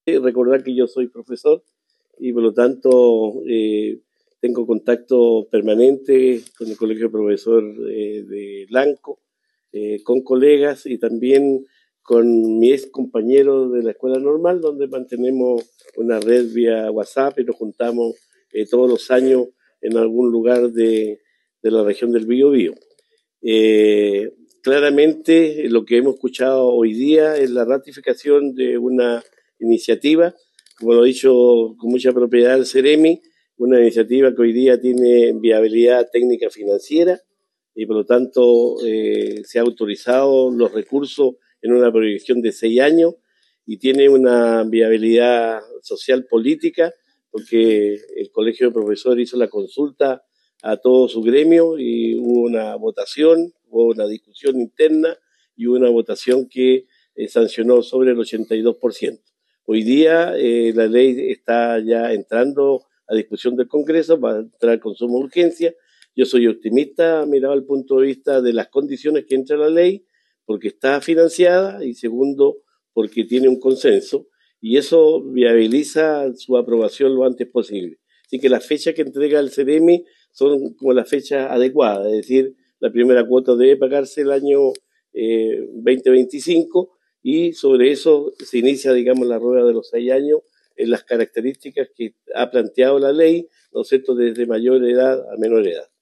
Recordar que yo soy profesor y por lo tanto tengo contacto permanente con el Colegio de Profesor de Lanco, con colegas y también con mi ex compañero de la escuela normal, donde mantenemos una red vía WhatsApp y nos juntamos todos los años en algún lugar de la región del Biobío. Claramente lo que hemos escuchado hoy día es la ratificación de una iniciativa, como lo ha dicho con mucha propiedad el CEREMI, una iniciativa que hoy día tiene viabilidad técnica financiera y por lo tanto se ha autorizado los recursos en una proyección de 6 años y tiene una viabilidad social política porque el Colegio de Profesores hizo la consulta a todo su gremio y hubo una votación, hubo una discusión interna y hubo una votación que sancionó sobre el 82%. Hoy día la ley está ya entrando a discusión del Congreso, va a entrar con suma urgencia. Yo soy optimista, mirado al punto de vista de las condiciones que entra la ley, porque está financiada y segundo, porque tiene un consenso y eso viabiliza su aprobación lo antes posible. Así que las fechas que entrega el CEREMI son como las fechas adecuadas, es decir, la primera cuota debe pagarse el año 2025 y sobre eso se inicia, digamos, la rueda de los 6 años en las características que ha planteado la ley, ¿no es cierto?, desde mayor edad a menor edad.